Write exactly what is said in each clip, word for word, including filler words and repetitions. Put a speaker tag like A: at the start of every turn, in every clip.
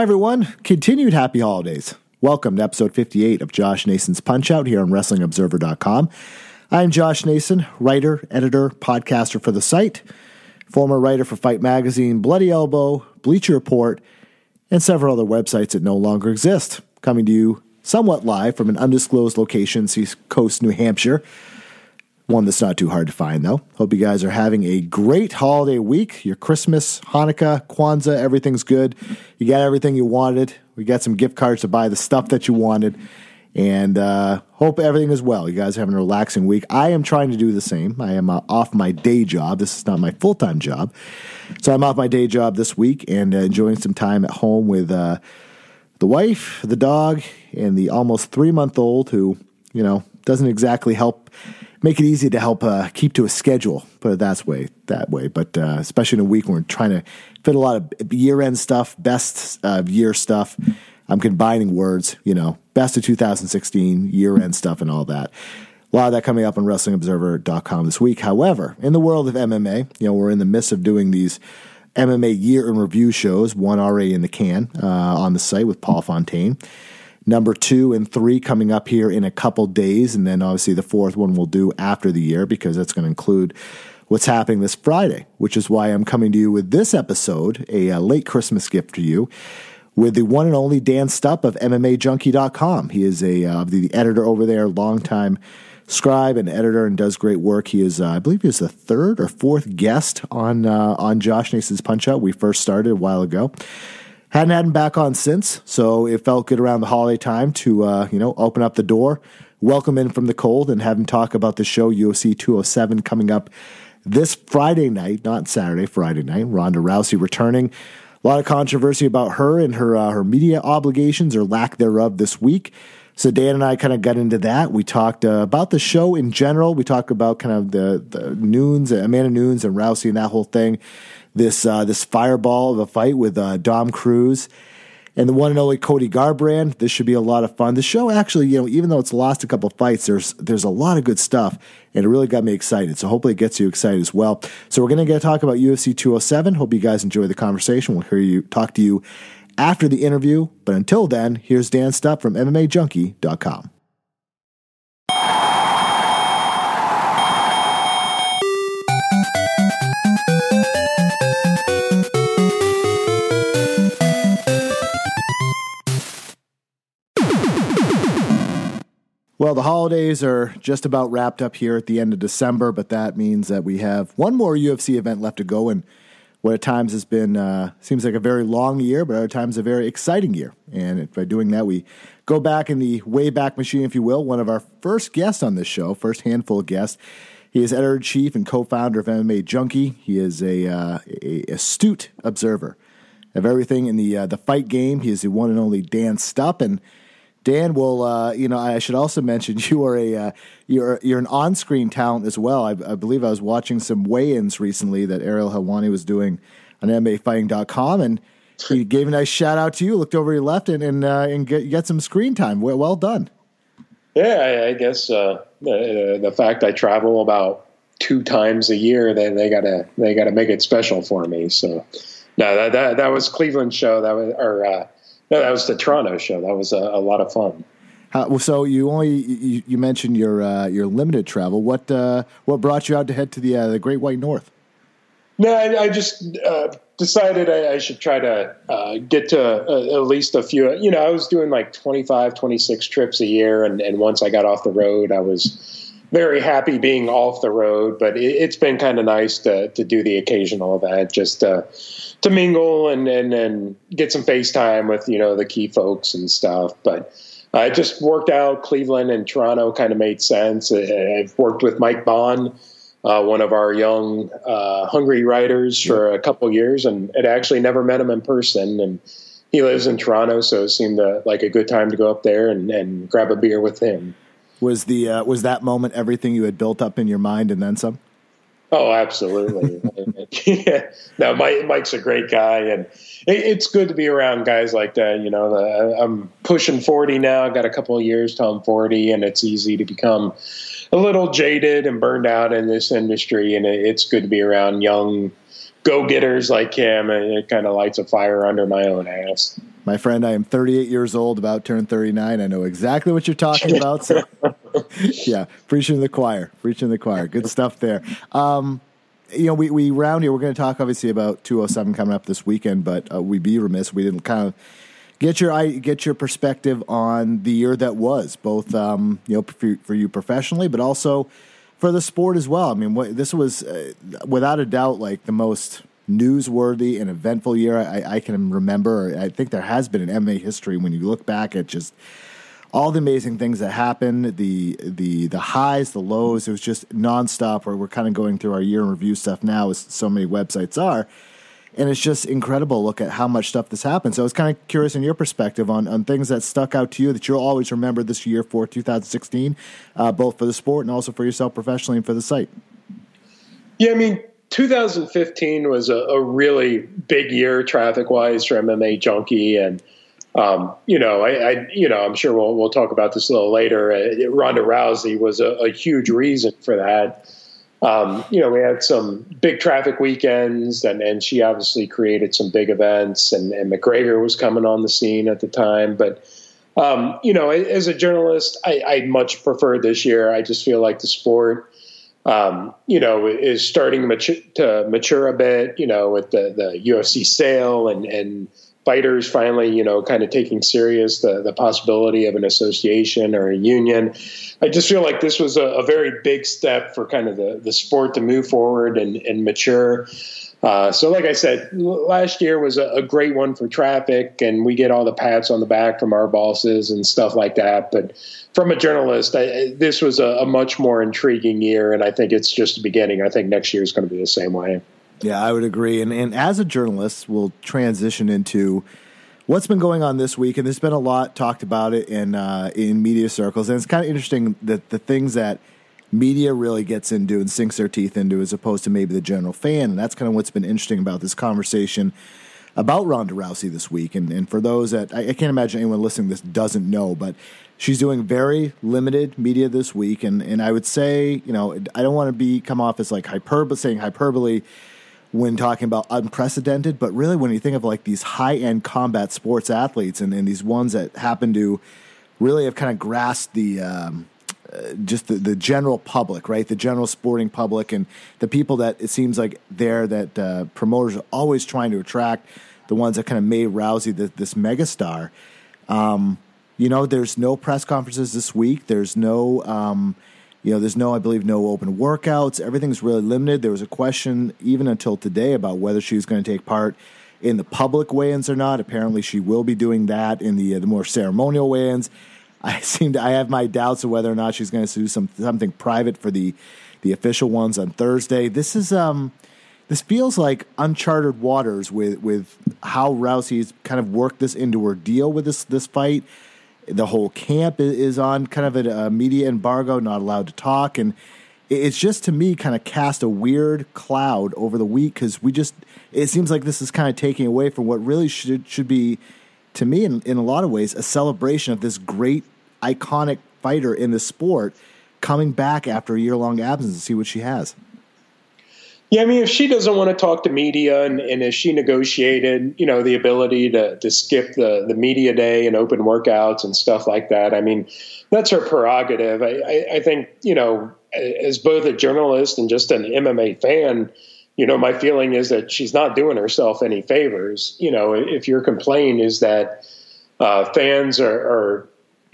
A: everyone. Continued happy holidays. Welcome to episode fifty-eight of Josh Nason's Punch-Out here on Wrestling Observer dot com. I'm Josh Nason, writer, editor, podcaster for the site, former writer for Fight Magazine, Bloody Elbow, Bleacher Report, and several other websites that no longer exist. Coming to you somewhat live from an undisclosed location, East Coast, New Hampshire. One that's not too hard to find, though. Hope you guys are having a great holiday week. Your Christmas, Hanukkah, Kwanzaa, everything's good. You got everything you wanted. We got some gift cards to buy the stuff that you wanted. And uh, hope everything is well. You guys are having a relaxing week. I am trying to do the same. I am uh, off my day job. This is not my full-time job. So I'm off my day job this week and uh, enjoying some time at home with uh, the wife, the dog, and the almost three-month-old who, you know, doesn't exactly help make it easy to help uh, keep to a schedule, put it that way. That way, but uh, especially in a week when we're trying to fit a lot of year-end stuff, best uh, year stuff. I'm combining words, you know, best of two thousand sixteen, year-end stuff, and all that. A lot of that coming up on Wrestling Observer dot com this week. However, in the world of M M A, you know, we're in the midst of doing these M M A year in review shows. One already in the can uh, on the site with Paul Fontaine. Number two and three coming up here in a couple days, and then obviously the fourth one we'll do after the year because that's going to include what's happening this Friday, which is why I'm coming to you with this episode, a, a late Christmas gift to you, with the one and only Dan Stupp of M M A Junkie dot com. He is a uh, the editor over there, longtime scribe and editor, and does great work. He is, uh, I believe, he was the third or fourth guest on uh, on Josh Nason's Punch-Out. We first started a while ago. Hadn't had him back on since, so it felt good around the holiday time to, uh, you know, open up the door, welcome in from the cold, and have him talk about the show U F C two oh seven coming up this Friday night, not Saturday, Friday night. Ronda Rousey returning. A lot of controversy about her and her uh, her media obligations or lack thereof this week. So Dan and I kind of got into that. We talked uh, about the show in general. We talked about kind of the, the Nunes, Amanda Nunes and Rousey and that whole thing. This uh, this fireball of a fight with uh, Dom Cruz and the one and only Cody Garbrandt. This should be a lot of fun. The show actually, you know, even though it's lost a couple of fights, there's there's a lot of good stuff, and it really got me excited. So hopefully it gets you excited as well. So we're going to get to talk about U F C two oh seven. Hope you guys enjoy the conversation. We'll hear you talk to you after the interview. But until then, here's Dan Stupp from M M A Junkie dot com. Well, the holidays are just about wrapped up here at the end of December, but that means that we have one more U F C event left to go, and what at times has been, uh, seems like a very long year, but at other times a very exciting year. And by doing that, we go back in the Wayback Machine, if you will. One of our first guests on this show, first handful of guests, he is editor-in-chief and co-founder of M M A Junkie. He is a, uh, a astute observer of everything in the uh, the fight game. He is the one and only Dan Stupp, and Dan, will uh, you know, I should also mention you are a uh, you're you're an on-screen talent as well. I, I believe I was watching some weigh-ins recently that Ariel Helwani was doing on M M A Fighting dot com, and he gave a nice shout out to you. Looked over your left and and uh, and get, get some screen time. Well, well done.
B: Yeah, I, I guess uh, the, the fact I travel about two times a year, they they gotta they gotta make it special for me. So no, that that, that was Cleveland show. That was or. Uh, No, that was the Toronto show. That was a, a lot of fun.
A: Uh, well, so you only you, you mentioned your uh, your limited travel. What uh, what brought you out to head to the uh, the Great White North?
B: No, I, I just uh, decided I, I should try to uh, get to uh, at least a few. You know, I was doing like twenty-five, twenty-six trips a year, and, and once I got off the road, I was very happy being off the road. But it, it's been kind of nice to to do the occasional event, just uh, to mingle and, and and get some FaceTime with, you know, the key folks and stuff. But uh, it just worked out. Cleveland and Toronto kind of made sense. I've worked with Mike Bond, uh, one of our young, uh, hungry writers, for a couple years, and had actually never met him in person. And he lives in Toronto, so it seemed uh, like a good time to go up there and, and grab a beer with him.
A: Was the uh, was that moment everything you had built up in your mind and then some?
B: Oh, absolutely. Yeah. No, Mike, Mike's a great guy, and it, it's good to be around guys like that. You know, the, I'm pushing forty now. I've got a couple of years till I'm forty, and it's easy to become a little jaded and burned out in this industry, and it, it's good to be around young go-getters like him, and it kind of lights a fire under my own ass.
A: My friend, I am thirty-eight years old, about turned thirty-nine. I know exactly what you're talking about. So, yeah, preaching to the choir, preaching to the choir. Good stuff there. Um, you know, we, we round here. We're going to talk, obviously, about two oh seven coming up this weekend, but uh, we'd be remiss. We didn't kind of get your get your perspective on the year that was, both, um, you know, for, for you professionally, but also for the sport as well. I mean, what, this was, uh, without a doubt, like the most newsworthy and eventful year I, I can remember. I think there has been in M M A history when you look back at just all the amazing things that happened, the the the highs, the lows. It was just nonstop. Where we're kind of going through our year in review stuff now, as so many websites are, and it's just incredible to look at how much stuff this happened. So I was kind of curious in your perspective on on things that stuck out to you that you'll always remember this year for two thousand sixteen, uh, both for the sport and also for yourself professionally and for the site.
B: Yeah, I mean, two thousand fifteen was a, a really big year traffic-wise for M M A Junkie, and um, you know, I, I, you know, I'm sure we'll we'll talk about this a little later. Uh, Ronda Rousey was a, a huge reason for that. Um, you know, we had some big traffic weekends, and, and she obviously created some big events, and, and McGregor was coming on the scene at the time. But um, you know, as a journalist, I, I much prefer this year. I just feel like the sport, Um, you know, is starting mature, to mature a bit, you know, with the, the U F C sale and, and fighters finally, you know, kind of taking serious the, the possibility of an association or a union. I just feel like this was a, a very big step for kind of the, the sport to move forward and, and mature. Uh, so like I said, last year was a, a great one for traffic, and we get all the pats on the back from our bosses and stuff like that. But from a journalist, I, this was a, a much more intriguing year, and I think it's just the beginning. I think next year is going to be the same way.
A: Yeah, I would agree. And, and as a journalist, we'll transition into what's been going on this week. And there's been a lot talked about it in uh, in media circles. And it's kind of interesting that the things that media really gets into and sinks their teeth into as opposed to maybe the general fan. And that's kind of what's been interesting about this conversation about Ronda Rousey this week. And, and for those that, I, I can't imagine anyone listening to this doesn't know, but she's doing very limited media this week. And, and I would say, you know, I don't want to be come off as like hyperbole, saying hyperbole when talking about unprecedented, but really when you think of like these high-end combat sports athletes and, and these ones that happen to really have kind of grasped the um, uh, just the, the general public, right? The general sporting public and the people that it seems like they're that uh, promoters are always trying to attract, the ones that kind of made Rousey the, this megastar. Um, you know, there's no press conferences this week. There's no... Um, You know, there's no, I believe, no open workouts. Everything's really limited. There was a question even until today about whether she was going to take part in the public weigh-ins or not. Apparently, she will be doing that in the uh, the more ceremonial weigh-ins. I seem to, I have my doubts of whether or not she's going to do some something private for the the official ones on Thursday. This is um, this feels like uncharted waters with with how Rousey's kind of worked this into her deal with this this fight. The whole camp is on kind of a media embargo, not allowed to talk. And it's just, to me, kind of cast a weird cloud over the week because we just, it seems like this is kind of taking away from what really should should be, to me, in, in a lot of ways, a celebration of this great, iconic fighter in the sport coming back after a year-long absence to see what she has.
B: Yeah, I mean, if she doesn't want to talk to media and, and if she negotiated, you know, the ability to, to skip the, the media day and open workouts and stuff like that, I mean, that's her prerogative. I, I, I think, you know, as both a journalist and just an M M A fan, you know, my feeling is that she's not doing herself any favors. You know, if your complaint is that uh, fans are, are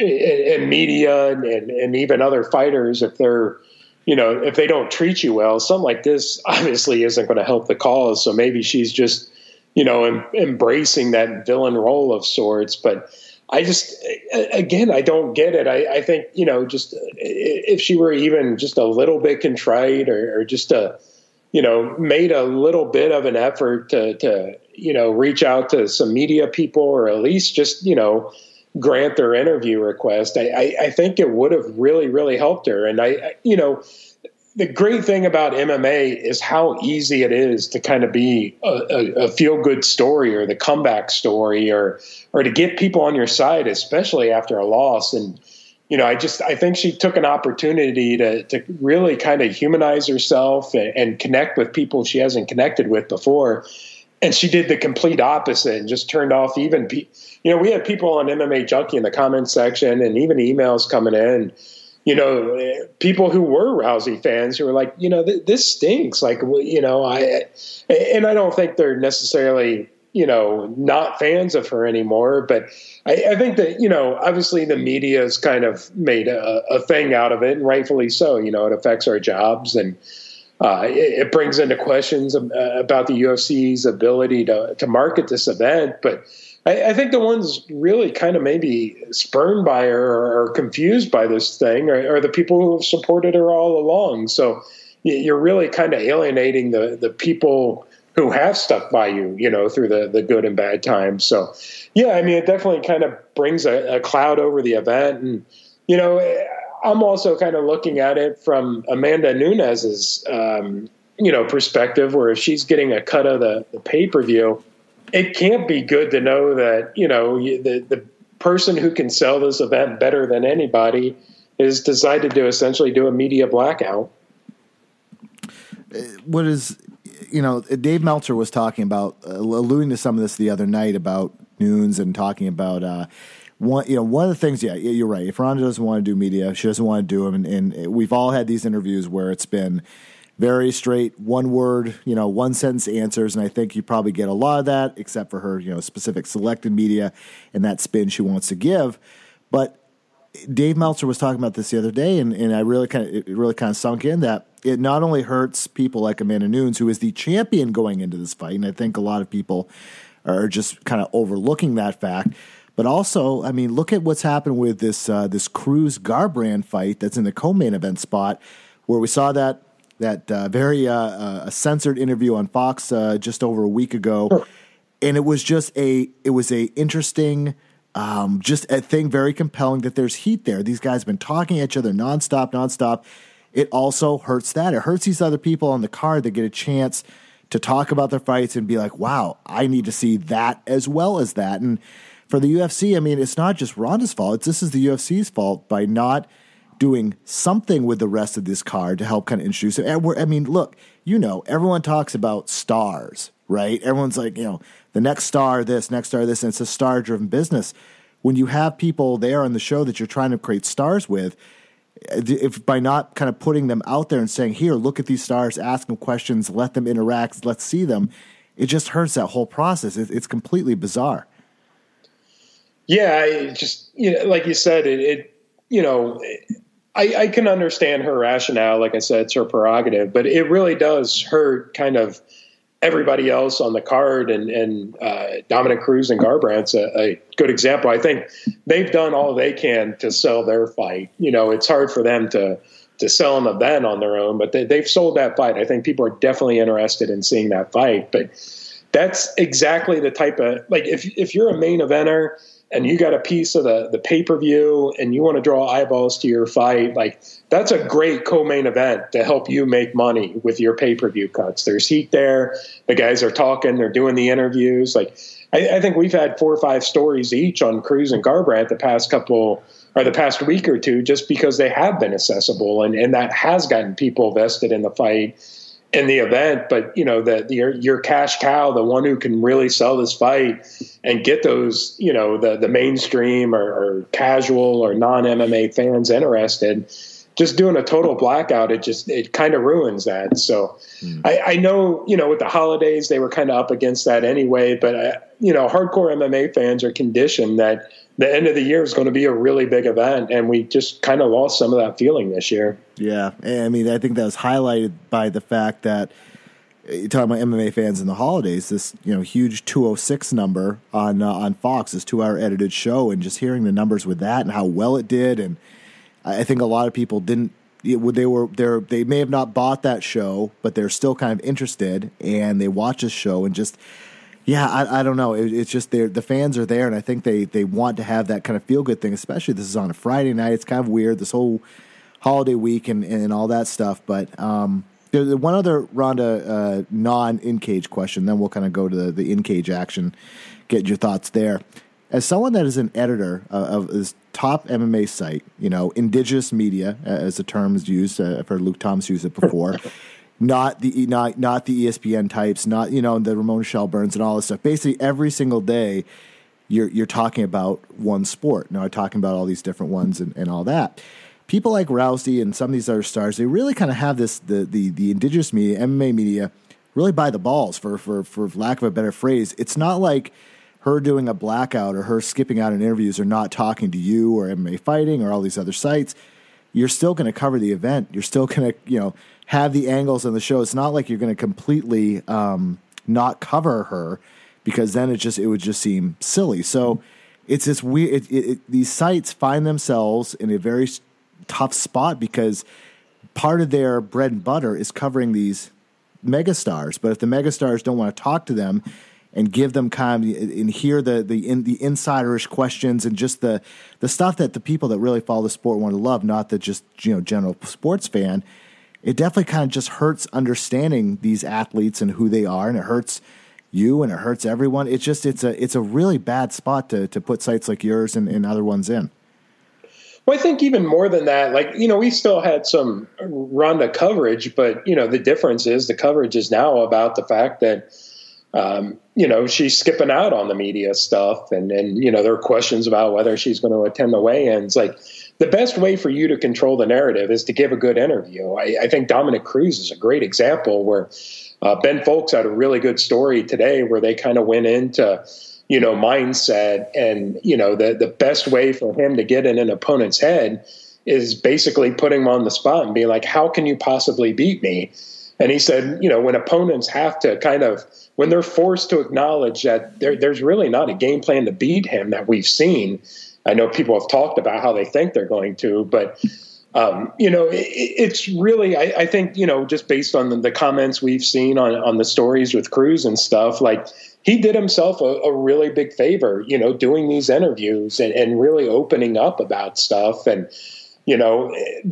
B: and media and, and even other fighters, if they're, you know, if they don't treat you well, something like this obviously isn't going to help the cause. So maybe she's just, you know, em- embracing that villain role of sorts. But I just, again, I don't get it. I, I think, you know, just if she were even just a little bit contrite or, or just a, you know, made a little bit of an effort to, to, you know, reach out to some media people or at least just, you know, grant their interview request, I, I, I think it would have really, really helped her. And I, I, you know, the great thing about M M A is how easy it is to kind of be a, a, a feel-good story or the comeback story or, or to get people on your side, especially after a loss. And, you know, I just, I think she took an opportunity to, to really kind of humanize herself and, and connect with people she hasn't connected with before. and she did the complete opposite and just turned off even, pe- you know, we had people on M M A Junkie in the comments section and even emails coming in, you know, people who were Rousey fans who were like, you know, th- this stinks. Like, you know, I, and I don't think they're necessarily, you know, not fans of her anymore, but I, I think that, you know, obviously the media has kind of made a, a thing out of it, and rightfully so. You know, it affects our jobs, and uh, it, it brings into questions about the U F C's ability to, to market this event. But I, I think the ones really kind of maybe spurned by her or, or confused by this thing are, are the people who have supported her all along. So you're really kind of alienating the, the people who have stuck by you, you know, through the, the good and bad times. So, yeah, I mean, it definitely kind of brings a, a cloud over the event. And, you know, I'm also kind of looking at it from Amanda Nunes's, um, you know, perspective, where if she's getting a cut of the, the pay-per-view, it can't be good to know that, you know, the, the person who can sell this event better than anybody is decided to essentially do a media blackout.
A: What is, you know, Dave Meltzer was talking about, uh, alluding to some of this the other night about Nunes and talking about, uh, one, you know, one of the things, yeah, you're right. If Ronda doesn't want to do media, she doesn't want to do them. And, and we've all had these interviews where it's been very straight, one word, you know, one sentence answers. And I think you probably get a lot of that, except for her, you know, specific selected media and that spin she wants to give. But Dave Meltzer was talking about this the other day, and, and I really kind of, it really kind of sunk in that it not only hurts people like Amanda Nunes, who is the champion going into this fight, and I think a lot of people are just kind of overlooking that fact, but also, I mean, look at what's happened with this uh, this Cruz Garbrandt fight that's in the co-main event spot, where we saw that that uh, very uh, uh, censored interview on Fox uh, just over a week ago, and it was just a it was a interesting. Um, just a thing very compelling that there's heat there. These guys have been talking at each other nonstop, nonstop. It also hurts that. It hurts these other people on the card that get a chance to talk about their fights and be like, wow, I need to see that as well as that. And for the U F C, I mean, it's not just Ronda's fault. It's, this is the U F C's fault by not doing something with the rest of this card to help kind of introduce it. And we're, I mean, look, you know, everyone talks about stars, right? Everyone's like, you know, the next star this, next star this, and it's a star-driven business. When you have people there on the show that you're trying to create stars with, if by not kind of putting them out there and saying, here, look at these stars, ask them questions, let them interact, let's see them, it just hurts that whole process. It, it's completely bizarre.
B: Yeah, I just, you know, like you said, it, it you know, I, I can understand her rationale. Like I said, it's her prerogative, but it really does hurt kind of everybody else on the card, and, and uh, Dominic Cruz and Garbrandt's a, a good example. I think they've done all they can to sell their fight. You know, it's hard for them to to sell an event on their own, but they, they've sold that fight. I think people are definitely interested in seeing that fight. But that's exactly the type of, like, if if you're a main eventer and you got a piece of the, the pay-per-view and you want to draw eyeballs to your fight, like, that's a great co-main event to help you make money with your pay-per-view cuts. There's heat there. The guys are talking. They're doing the interviews. Like, I, I think we've had four or five stories each on Cruz and Garbrandt the past couple or the past week or two, just because they have been accessible, and, and that has gotten people vested in the fight, in the event. But, you know, the, the your, your cash cow, the one who can really sell this fight and get those, you know, the, the mainstream or, or casual or non-M M A fans interested, just doing a total blackout, it just, it kind of ruins that. So mm. I, I know, you know, with the holidays, they were kind of up against that anyway, but, uh, you know, hardcore M M A fans are conditioned that the end of the year is going to be a really big event, and we just kind of lost some of that feeling this year.
A: Yeah, I mean, I think that was highlighted by the fact that you're talking about M M A fans in the holidays. This, you know, huge two oh six number on uh, on Fox, this two-hour edited show, and just hearing the numbers with that and how well it did, and I think a lot of people didn't. They were there. They may have not bought that show, but they're still kind of interested, and they watch this show and just. Yeah, I, I don't know. It, it's just the fans are there, and I think they, they want to have that kind of feel-good thing, especially this is on a Friday night. It's kind of weird, this whole holiday week and, and all that stuff. But um, there's one other Ronda uh, non-in-cage question, then we'll kind of go to the, the in-cage action, get your thoughts there. As someone that is an editor uh, of this top M M A site, you know, indigenous media, uh, as the term is used, uh, I've heard Luke Thomas use it before, not the not not the E S P N types, not you know the Ramona Shelburnes and all this stuff. Basically, every single day, you're you're talking about one sport. Now, I'm talking about all these different ones and, and all that. People like Rousey and some of these other stars, they really kind of have this the the the indigenous media, M M A media, really by the balls, for for for lack of a better phrase. It's not like her doing a blackout or her skipping out in interviews or not talking to you or M M A Fighting or all these other sites. You're still going to cover the event. You're still going to, you know, have the angles on the show. It's not like you're going to completely um, not cover her, because then it just it would just seem silly. So it's this weird. It, it, it, these sites find themselves in a very tough spot because part of their bread and butter is covering these megastars. But if the megastars don't want to talk to them and give them kind of, and hear the the in, the insiderish questions and just the the stuff that the people that really follow the sport want to love, not the just you know general sports fan, it definitely kind of just hurts understanding these athletes and who they are, and it hurts you and it hurts everyone. It's just it's a it's a really bad spot to to put sites like yours and, and other ones in.
B: Well, I think even more than that, like, you know, we still had some Ronda coverage, but, you know, the difference is the coverage is now about the fact that, um, you know, she's skipping out on the media stuff. And, and, you know, there are questions about whether she's going to attend the weigh-ins. Like, the best way for you to control the narrative is to give a good interview. I, I think Dominic Cruz is a great example where uh, Ben Fowlkes had a really good story today where they kind of went into, you know, mindset, and, you know, the, the best way for him to get in an opponent's head is basically putting him on the spot and being like, how can you possibly beat me? And he said, you know, when opponents have to kind of, when they're forced to acknowledge that there, there's really not a game plan to beat him that we've seen. I know people have talked about how they think they're going to, but, um, you know, it, it's really, I, I think, you know, just based on the, the comments we've seen on, on the stories with Cruz and stuff, like, he did himself a, a really big favor, you know, doing these interviews and, and really opening up about stuff. And, you know,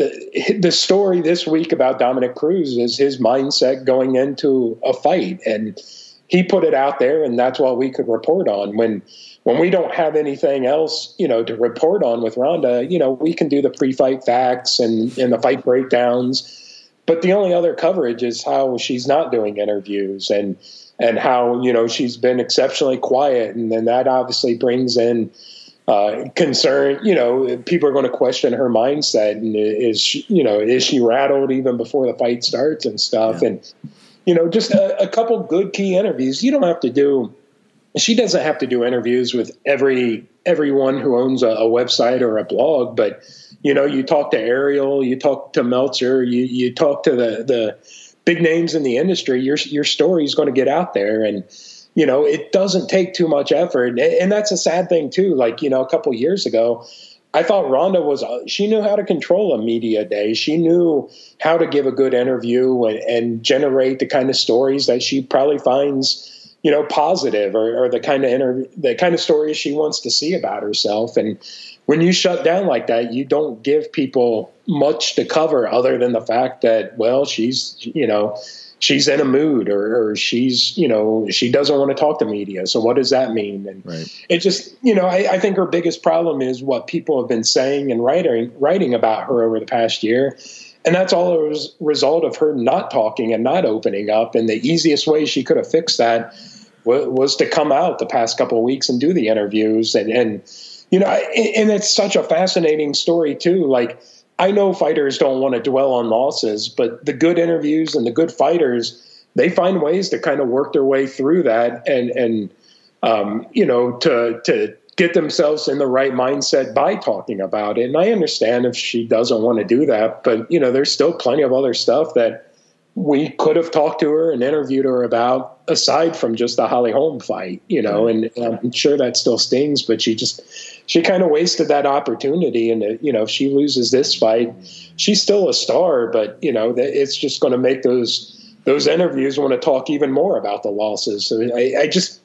B: the the story this week about Dominic Cruz is his mindset going into a fight. And he put it out there, and that's what we could report on. When when we don't have anything else, you know, to report on with Ronda, you know, we can do the pre-fight facts and, and the fight breakdowns. But the only other coverage is how she's not doing interviews and and how, you know, she's been exceptionally quiet. And then that obviously brings in uh, concern. You know, people are going to question her mindset. And is she, you know, is she rattled even before the fight starts and stuff? Yeah. And, you know, just a, a couple good key interviews. You don't have to do, she doesn't have to do interviews with every everyone who owns a, a website or a blog. But, you know, you talk to Ariel, you talk to Meltzer, you, you talk to the, the, big names in the industry, your your story is going to get out there. And, you know, it doesn't take too much effort. And that's a sad thing too. Like, you know, a couple of years ago, I thought Ronda was, she knew how to control a media day. She knew how to give a good interview and, and generate the kind of stories that she probably finds, you know, positive, or, or the kind of interview, the kind of stories she wants to see about herself. And when you shut down like that, you don't give people much to cover other than the fact that, well, she's, you know, she's in a mood, or, or she's, you know, she doesn't want to talk to media. So what does that mean? And right. It just, you know, I, I think her biggest problem is what people have been saying and writing, writing about her over the past year. And that's all a res- result of her not talking and not opening up. And the easiest way she could have fixed that w- was to come out the past couple of weeks and do the interviews. And, and, you know, and it's such a fascinating story too. Like, I know fighters don't want to dwell on losses, but the good interviews and the good fighters, they find ways to kind of work their way through that and, and, um, you know, to, to get themselves in the right mindset by talking about it. And I understand if she doesn't want to do that, but, you know, there's still plenty of other stuff that we could have talked to her and interviewed her about aside from just the Holly Holm fight, you know, and, and I'm sure that still stings, but she just, she kind of wasted that opportunity. And, you know, if she loses this fight, she's still a star, but, you know, it's just going to make those, those interviews want to talk even more about the losses. So I, I just,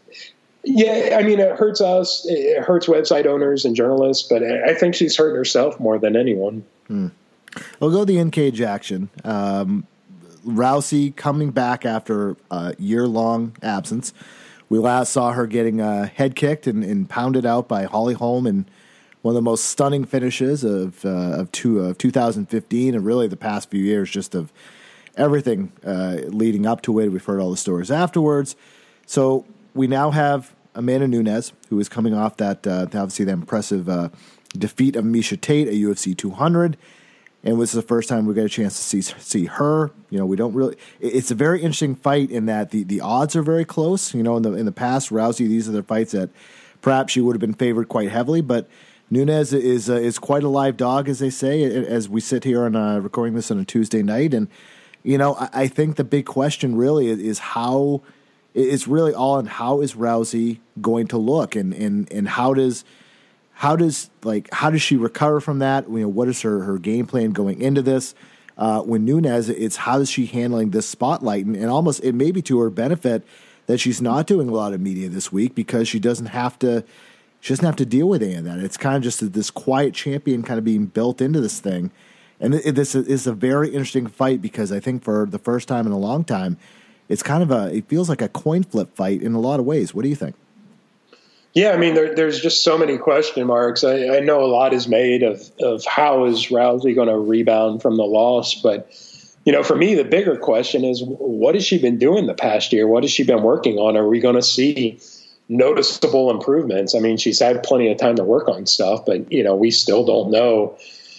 B: yeah, I mean, it hurts us, it hurts website owners and journalists, but I think she's hurt herself more than anyone.
A: Hmm. We'll go the in-cage action. Um, Rousey coming back after a year-long absence. We last saw her getting uh, head kicked and, and pounded out by Holly Holm in one of the most stunning finishes of uh, of, two, of two thousand fifteen and really the past few years, just of everything uh, leading up to it. We've heard all the stories afterwards. So we now have Amanda Nunes, who is coming off that, uh, obviously, that impressive uh, defeat of Miesha Tate at U F C two hundred. And this is the first time we get a chance to see see her. You know, we don't really. It's a very interesting fight in that the, the odds are very close. You know, in the in the past, Rousey, these are the fights that perhaps she would have been favored quite heavily, but Nunes is uh, is quite a live dog, as they say, as we sit here on uh, recording this on a Tuesday night. And you know, I, I think the big question really is, is how. It's really all on how is Rousey going to look, and, and, and how does how does like how does she recover from that? You know, what is her, her game plan going into this? Uh, when Nunes, it's how is she handling this spotlight, and, and almost it may be to her benefit that she's not doing a lot of media this week because she doesn't have to she doesn't have to deal with any of that. It's kind of just this quiet champion kind of being built into this thing, and it, this is a very interesting fight because I think for the first time in a long time. It's kind of a, it feels like a coin flip fight in a lot of ways. What do you think?
B: Yeah, I mean, there, there's just so many question marks. I, I know a lot is made of, of how is Rousey going to rebound from the loss. But, you know, for me, the bigger question is what has she been doing the past year? What has she been working on? Are we going to see noticeable improvements? I mean, she's had plenty of time to work on stuff, but, you know, we still don't know,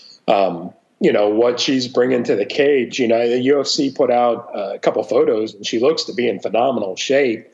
B: um, you know, what she's bringing to the cage. You know, the U F C put out a couple photos and she looks to be in phenomenal shape.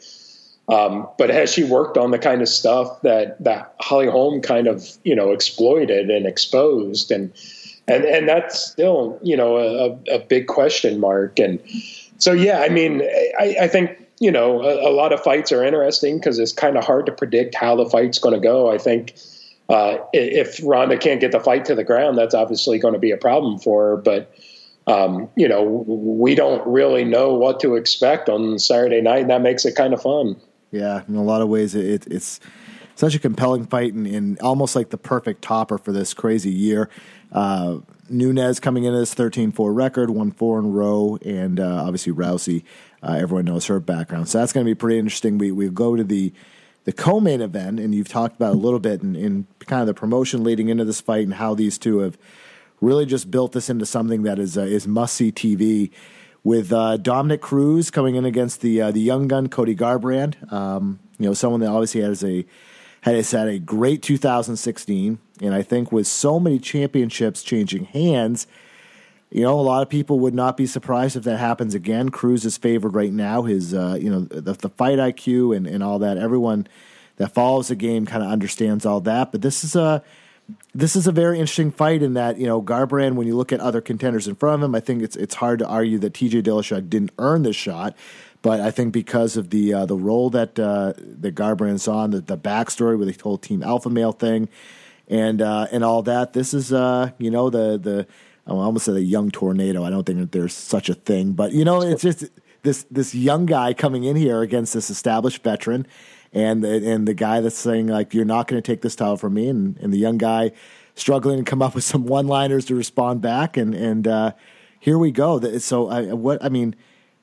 B: Um, but has she worked on the kind of stuff that, that Holly Holm kind of, you know, exploited and exposed? And, and, and that's still, you know, a, a big question mark. And so, yeah, I mean, I, I think, you know, a, a lot of fights are interesting because it's kind of hard to predict how the fight's going to go. I think, Uh, if Ronda can't get the fight to the ground, that's obviously going to be a problem for her. But, um, you know, we don't really know what to expect on Saturday night, and that makes it kind of fun.
A: Yeah, in a lot of ways, it, it's such a compelling fight and, and almost like the perfect topper for this crazy year. Uh, Nunes coming into this thirteen four record, won four in a row, and uh, obviously Rousey, uh, everyone knows her background. So that's going to be pretty interesting. We we go to the The co-main event, and you've talked about a little bit in, in kind of the promotion leading into this fight and how these two have really just built this into something that is uh, is must-see T V with uh, Dominick Cruz coming in against the uh, the young gun Cody Garbrandt. Um, you know, someone that obviously has a has had a great two thousand sixteen, and I think with so many championships changing hands, you know, a lot of people would not be surprised if that happens again. Cruz is favored right now. His, uh, you know, the, the fight I Q and, and all that. Everyone that follows the game kind of understands all that. But this is a this is a very interesting fight in that, you know, Garbrandt, when you look at other contenders in front of him, I think it's it's hard to argue that T J Dillashaw didn't earn this shot. But I think because of the uh, the role that uh, that Garbrandt's on, the, the backstory with the whole Team Alpha Male thing, and uh, and all that, this is uh, you know the the. I almost said a young tornado. I don't think that there's such a thing, but you know, it's just this this young guy coming in here against this established veteran, and the, and the guy that's saying like, "You're not going to take this title from me," and, and the young guy struggling to come up with some one-liners to respond back, and and uh, here we go. So I, what I mean,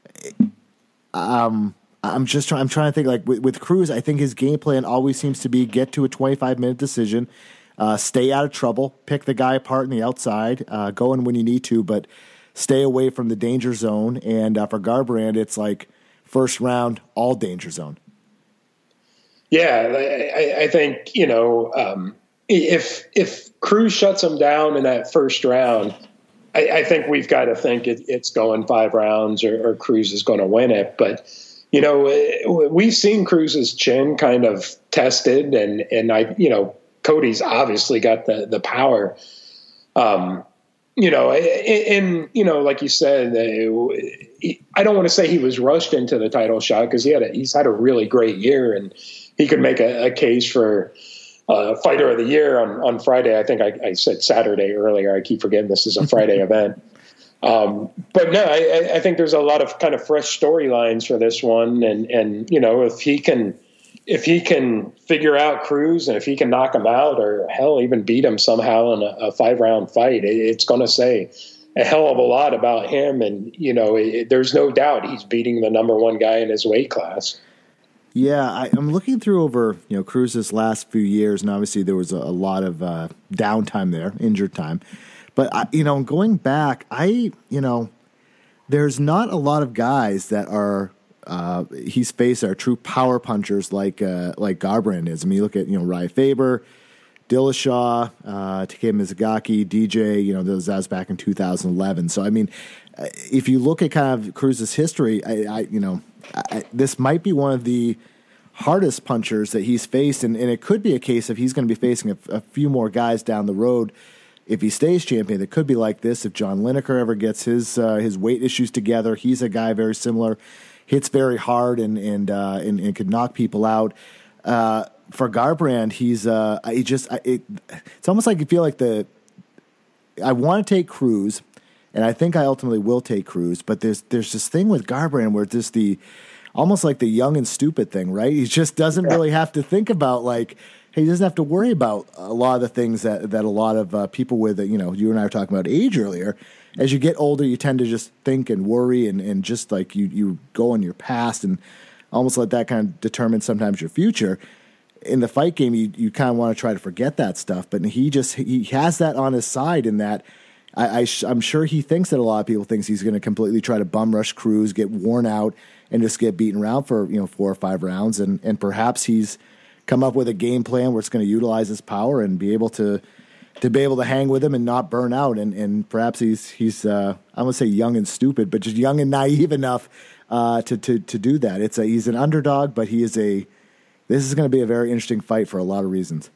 A: um, I'm just trying. I'm trying to think like with, with Cruz. I think his game plan always seems to be get to a twenty-five minute decision. Uh, stay out of trouble, pick the guy apart on the outside, uh, go in when you need to, but stay away from the danger zone. And uh, for Garbrandt, it's like first round, all danger zone.
B: Yeah, I, I think, you know, um, if if Cruz shuts him down in that first round, I, I think we've got to think it, it's going five rounds or, or Cruz is going to win it. But, you know, we've seen Cruz's chin kind of tested, and, and I, you know, Cody's obviously got the, the power, um, you know, and, you know, like you said, I don't want to say he was rushed into the title shot because he had a, he's had a really great year and he could make a, a case for uh, fighter of the year on, on Friday. I think I, I said Saturday earlier. I keep forgetting this is a Friday event. Um, but no, I, I think there's a lot of kind of fresh storylines for this one. And, and, you know, if he can, If he can figure out Cruz and if he can knock him out or hell, even beat him somehow in a, a five round fight, it, it's going to say a hell of a lot about him. And, you know, it, there's no doubt he's beating the number one guy in his weight class.
A: Yeah, I, I'm looking through over, you know, Cruz's last few years, and obviously there was a, a lot of uh, downtime there, injured time. But, I, you know, going back, I, you know, there's not a lot of guys that are uh, he's faced are true power punchers like uh, like Garbrandt is. I mean, you look at you know Rai Faber, Dillashaw, uh, Takeda Mizugaki, D J. You know, those that was back in two thousand eleven. So I mean, if you look at kind of Cruz's history, I, I you know I, this might be one of the hardest punchers that he's faced, and, and it could be a case if he's going to be facing a, a few more guys down the road. If he stays champion, it could be like this. If John Lineker ever gets his uh, his weight issues together, he's a guy very similar, hits very hard and and uh, and, and could knock people out. Uh, for Garbrandt, he's uh, he just it, it's almost like you feel like the I want to take Cruz, and I think I ultimately will take Cruz, but there's there's this thing with Garbrandt where it's just the almost like the young and stupid thing, right? He just doesn't really have to think about like. He doesn't have to worry about a lot of the things that, that a lot of uh, people with, you know, you and I were talking about age earlier. As you get older, you tend to just think and worry and, and just like you, you go in your past and almost let that kind of determine sometimes your future. In the fight game, you, you kind of want to try to forget that stuff, but he just he has that on his side in that I, I I'm sure he thinks that a lot of people thinks he's going to completely try to bum rush Cruz, get worn out, and just get beaten around for you know four or five rounds, and and perhaps he's come up with a game plan where it's going to utilize his power and be able to to be able to hang with him and not burn out. And, and perhaps he's he's uh, I won't say young and stupid, but just young and naive enough uh, to to to do that. It's a he's an underdog, but he is a this is going to be a very interesting fight for a lot of reasons.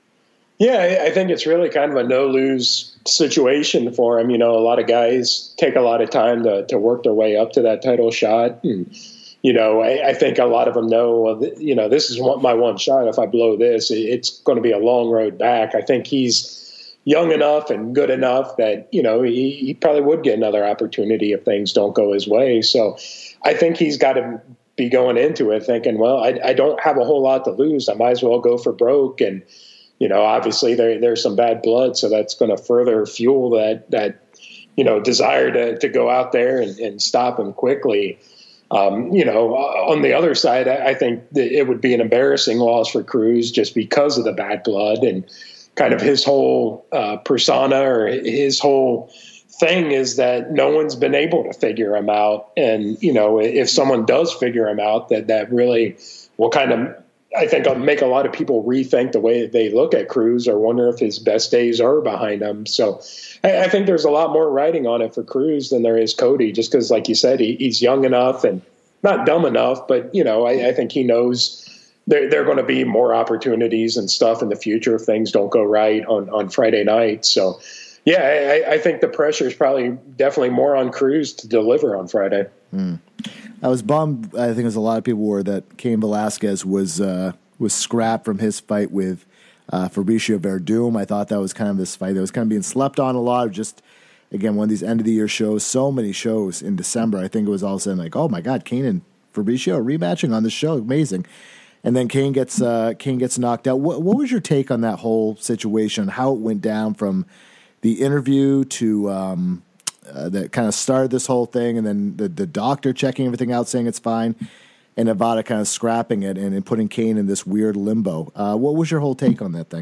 B: Yeah, I think it's really kind of a no lose situation for him. You know, a lot of guys take a lot of time to to work their way up to that title shot. And, You know, I, I think a lot of them know, you know, this is my one shot. If I blow this, it's going to be a long road back. I think he's young enough and good enough that, you know, he, he probably would get another opportunity if things don't go his way. So I think he's got to be going into it thinking, well, I, I don't have a whole lot to lose. I might as well go for broke. And, you know, obviously there, there's some bad blood. So that's going to further fuel that, that you know, desire to, to go out there and, and stop him quickly. Um, you know, on the other side, I think that it would be an embarrassing loss for Cruz just because of the bad blood and kind of his whole uh, persona or his whole thing is that no one's been able to figure him out. And, you know, if someone does figure him out, that that really will kind of, I think, I'll make a lot of people rethink the way they look at Cruz or wonder if his best days are behind him. So I, I think there's a lot more writing on it for Cruz than there is Cody, just because, like you said, he, he's young enough and not dumb enough, but, you know, I, I think he knows there, there are going to be more opportunities and stuff in the future if things don't go right on, on Friday night. So, yeah, I, I think the pressure is probably definitely more on Cruz to deliver on Friday.
A: Mm. I was bummed. I think as a lot of people were that Cain Velasquez was uh, was scrapped from his fight with uh, Fabricio Verdum. I thought that was kind of this fight that was kind of being slept on a lot. Just again, one of these end of the year shows. So many shows in December. I think it was all of a sudden like, oh my God, Cain and Fabricio rematching on this show, amazing. And then Cain gets uh, Cain gets knocked out. What, what was your take on that whole situation? How it went down from the interview to um, Uh, that kind of started this whole thing, and then the, the doctor checking everything out, saying it's fine, and Nevada kind of scrapping it and, and putting Cain in this weird limbo. Uh, what was your whole take on that thing?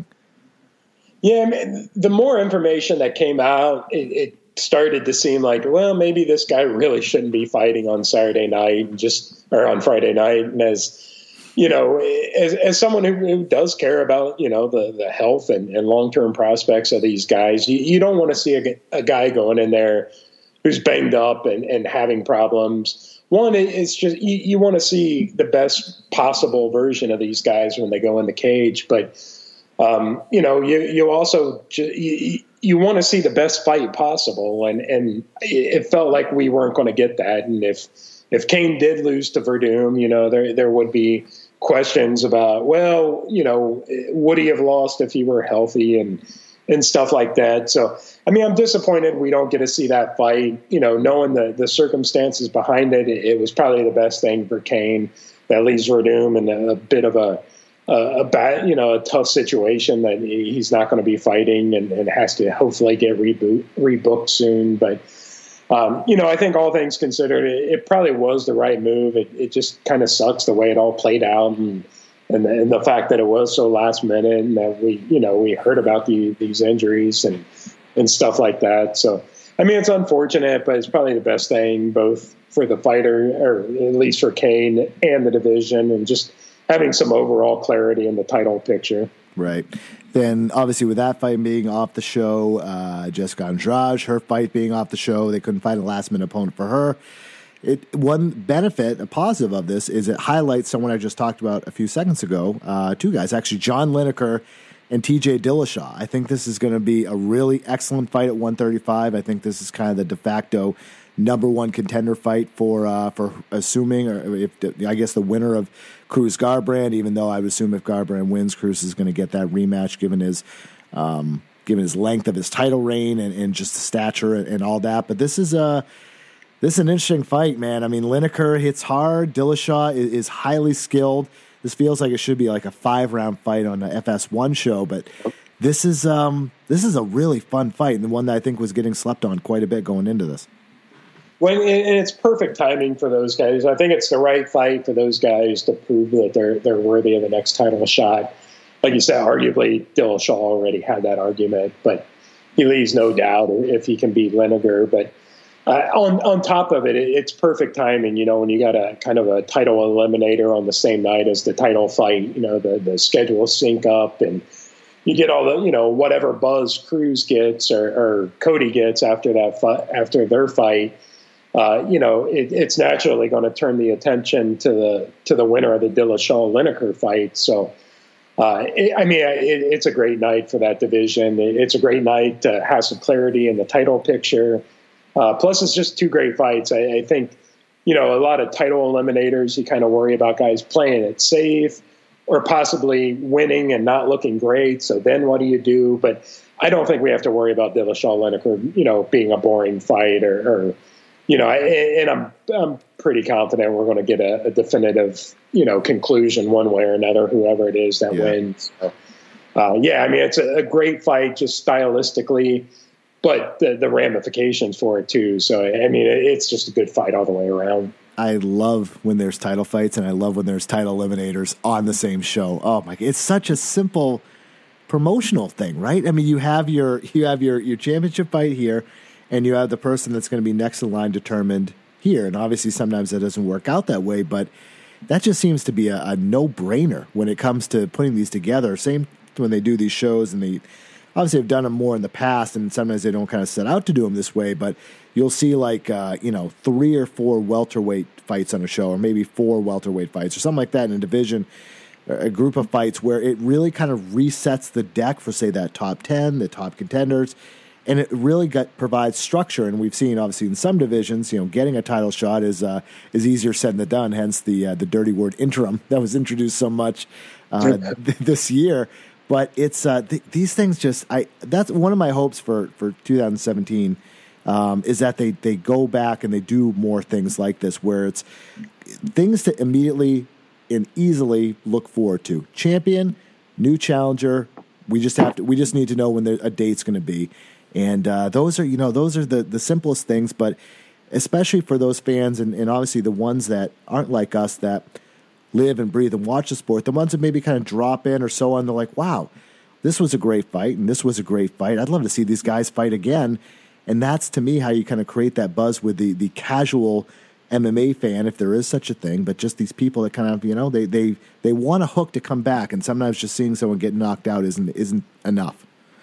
B: Yeah, I mean, the more information that came out, it, it started to seem like, well, maybe this guy really shouldn't be fighting on Saturday night, and just or on Friday night. And as you know, as, as someone who, who does care about you know the the health and, and long term prospects of these guys, you, you don't want to see a, a guy going in there who's banged up and, and having problems. One, it's just you, you want to see the best possible version of these guys when they go in the cage, but um, you know you you also you, you want to see the best fight possible, and and it felt like we weren't going to get that. And if if Cain did lose to Verdum, you know there there would be questions about, well, you know, would he have lost if he were healthy and and stuff like that. So, I mean, I'm disappointed we don't get to see that fight. You know, knowing the, the circumstances behind it, it, it was probably the best thing for Cain. That leaves Verdum in a, a bit of a, a, a bad, you know, a tough situation that he's not going to be fighting and, and has to hopefully get reboot, rebooked soon. But, um, you know, I think all things considered, it, it probably was the right move. It, it just kind of sucks the way it all played out. And, And the, and the fact that it was so last minute and that we, you know, we heard about the, these injuries and, and stuff like that. So I mean, it's unfortunate, but it's probably the best thing both for the fighter, or at least for Cain, and the division, and just having some overall clarity in the title picture.
A: Right. Then, obviously, with that fight being off the show, uh, Jessica Andrade, her fight being off the show, they couldn't find a last-minute opponent for her. It one benefit, a positive of this, is it highlights someone I just talked about a few seconds ago. Uh, two guys, actually, John Lineker and T J Dillashaw. I think this is going to be a really excellent fight at one thirty-five. I think this is kind of the de facto number one contender fight for uh, for assuming, or if I guess the winner of Cruz Garbrandt. Even though I would assume if Garbrandt wins, Cruz is going to get that rematch given his um, given his length of his title reign and, and just the stature and, and all that. But this is a this is an interesting fight, man. I mean, Lineker hits hard. Dillashaw is, is highly skilled. This feels like it should be like a five round fight on the F S one show, but this is um, this is a really fun fight, and the one that I think was getting slept on quite a bit going into this.
B: When, and it's perfect timing for those guys. I think it's the right fight for those guys to prove that they're they're worthy of the next title shot. Like you said, arguably Dillashaw already had that argument, but he leaves no doubt if he can beat Lineker. But uh, on on top of it, it, it's perfect timing. You know, when you got a kind of a title eliminator on the same night as the title fight, you know, the the schedules sync up, and you get all the, you know, whatever buzz Cruz gets or, or Cody gets after that fight, after their fight. Uh, you know, it, it's naturally going to turn the attention to the to the winner of the Dillashaw Lineker fight. So, uh, it, I mean, it, it's a great night for that division. It, it's a great night to have some clarity in the title picture. Uh, plus, it's just two great fights. I, I think, you know, a lot of title eliminators, you kind of worry about guys playing it safe or possibly winning and not looking great. So then what do you do? But I don't think we have to worry about Dillashaw Lineker, you know, being a boring fight or, or you know, and I'm I'm pretty confident we're going to get a, a definitive, you know, conclusion one way or another, whoever it is that yeah. wins. So, uh, yeah, I mean, it's a, a great fight just stylistically, but the, the ramifications for it too. So, I mean, it's just a good fight all the way around.
A: I love when there's title fights, and I love when there's title eliminators on the same show. Oh my, it's such a simple promotional thing, right? I mean, you have your you have your your championship fight here, and you have the person that's going to be next in line determined here. And obviously sometimes that doesn't work out that way, but that just seems to be a, a no-brainer when it comes to putting these together. Same when they do these shows, and they obviously have done them more in the past, and sometimes they don't kind of set out to do them this way, but you'll see like, uh, you know, three or four welterweight fights on a show, or maybe four welterweight fights or something like that in a division, a group of fights where it really kind of resets the deck for, say, that top ten, the top contenders. And it really got, provides structure, and we've seen obviously in some divisions, you know, getting a title shot is uh, is easier said than done. Hence the uh, the dirty word interim that was introduced so much uh, th- this year. But it's uh, th- these things just I that's one of my hopes for for two thousand seventeen um, is that they they go back and they do more things like this, where it's things to immediately and easily look forward to. Champion, new challenger. We just have to. We just need to know when the, a date's going to be. And uh, those are, you know, those are the, the simplest things, but especially for those fans and, and obviously the ones that aren't like us that live and breathe and watch the sport, the ones that maybe kind of drop in or so on, they're like, wow, this was a great fight and this was a great fight. I'd love to see these guys fight again. And that's, to me, how you kind of create that buzz with the, the casual M M A fan, if there is such a thing, but just these people that kind of, you know, they, they, they want a hook to come back, and sometimes just seeing someone get knocked out isn't isn't enough.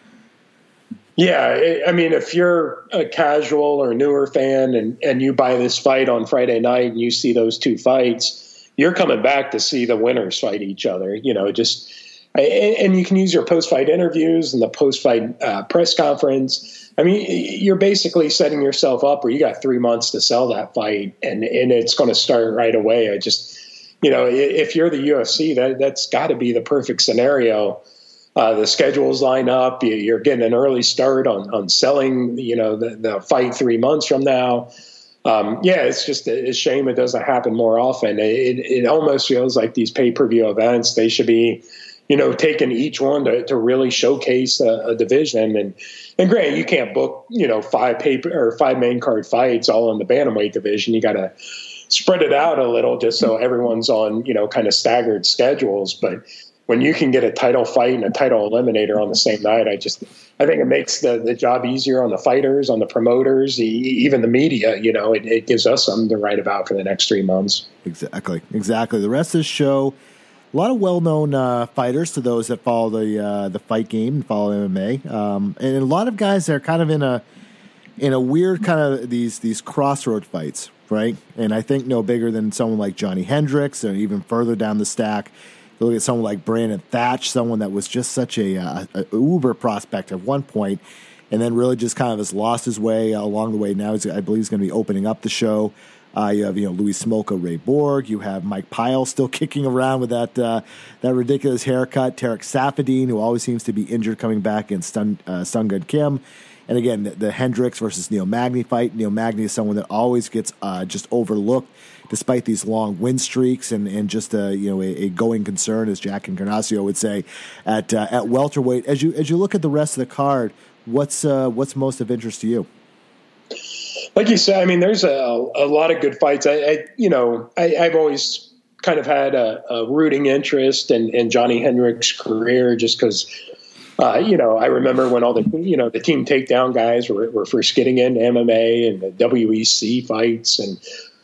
B: Yeah, I mean, if you're a casual or newer fan and, and you buy this fight on Friday night and you see those two fights, you're coming back to see the winners fight each other. You know, just and you can use your post-fight interviews and the post-fight uh, press conference. I mean, you're basically setting yourself up where you got three months to sell that fight, and, and it's going to start right away. I just, you know, if you're the U F C, that that's got to be the perfect scenario. Uh, the schedules line up. You're getting an early start on, on selling, you know, the, the fight three months from now. Um, yeah, it's just a, a shame it doesn't happen more often. It, it almost feels like these pay-per-view events, they should be, you know, taking each one to, to really showcase a, a division. And, and granted, you can't book, you know, five paper or five main card fights all in the bantamweight division. You got to spread it out a little just so everyone's on, you know, kind of staggered schedules. But when you can get a title fight and a title eliminator on the same night, I just, I think it makes the, the job easier on the fighters, on the promoters, e- even the media. You know, it, it gives us something to write about for the next three months.
A: Exactly. Exactly. The rest of the show, a lot of well-known uh, fighters to those that follow the uh, the fight game and follow M M A, um, and a lot of guys that are kind of in a in a weird kind of these these crossroad fights, right? And I think no bigger than someone like Johnny Hendricks, and even further down the stack, you look at someone like Brandon Thatch, someone that was just such a, a, a uber prospect at one point, and then really just kind of has lost his way uh, along the way. Now he's, I believe he's going to be opening up the show. Uh, you have, you know, Louis Smolka, Ray Borg. You have Mike Pyle still kicking around with that uh, that ridiculous haircut. Tarek Safadine, who always seems to be injured, coming back against Stun, uh, Sunggun Kim. And again, the, the Hendricks versus Neil Magny fight. Neil Magny is someone that always gets uh, just overlooked, despite these long win streaks and, and just a you know a, a going concern, as Jack Encarnacio would say, at uh, at welterweight. As you as you look at the rest of the card, what's uh, what's most of interest to you?
B: Like you said, I mean, there's a, a lot of good fights. I, I you know, I, I've always kind of had a, a rooting interest in, in Johnny Hendricks' career, just because, uh, you know, I remember when all the, you know, the team takedown guys were, were first getting into M M A and the W E C fights. And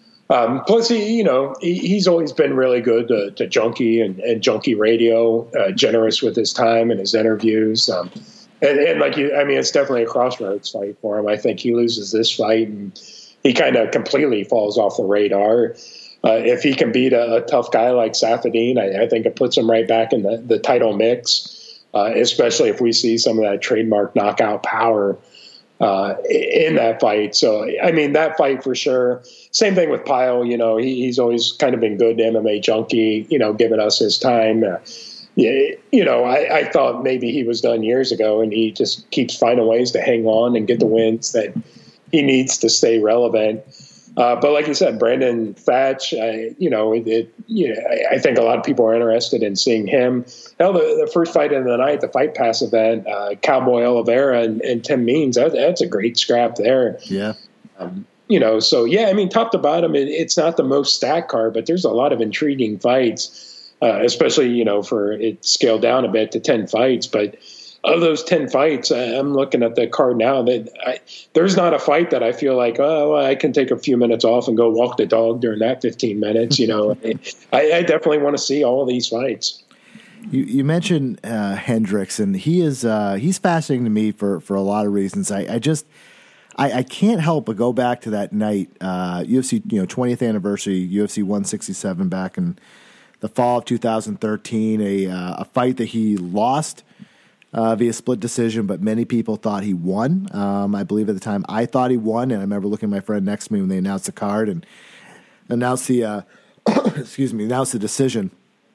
B: um, plus, he, you know, he, he's always been really good to, to Junkie and, and Junkie Radio, uh, generous with his time and his interviews. Um, And, and like you, I mean, it's definitely a crossroads fight for him. I think he loses this fight and he kind of completely falls off the radar. Uh, if he can beat a, a tough guy like Safadine, I, I think it puts him right back in the, the title mix, uh, especially if we see some of that trademark knockout power uh, in that fight. So, I mean, that fight for sure. Same thing with Pyle. You know, he, he's always kind of been good to M M A Junkie, you know, giving us his time. Uh, Yeah, you know, I, I thought maybe he was done years ago, and he just keeps finding ways to hang on and get the wins that he needs to stay relevant. Uh, but like you said, Brandon Thatch, I, you know, it, it, you know, I, I think a lot of people are interested in seeing him. Hell, the, the first fight of the night, the Fight Pass event, uh, Cowboy Oliveira and, and Tim Means, that, that's a great scrap there.
A: Yeah.
B: Um, you know, so, yeah, I mean, top to bottom, it, it's not the most stacked card, but there's a lot of intriguing fights. Uh, especially, you know, for it scaled down a bit to ten fights. But of those ten fights, I, I'm looking at the card now that I, there's not a fight that I feel like, oh, well, I can take a few minutes off and go walk the dog during that fifteen minutes. You know, I, I definitely want to see all of these fights.
A: You, you mentioned uh, Hendricks, and he is uh, he's fascinating to me for, for a lot of reasons. I, I just I, I can't help but go back to that night, uh, U F C, you know, twentieth anniversary, U F C one sixty-seven back in the fall of two thousand thirteen, a uh, a fight that he lost uh, via split decision, but many people thought he won. Um, I believe at the time I thought he won, and I remember looking at my friend next to me when they announced the card and announced the uh, excuse me announced the decision.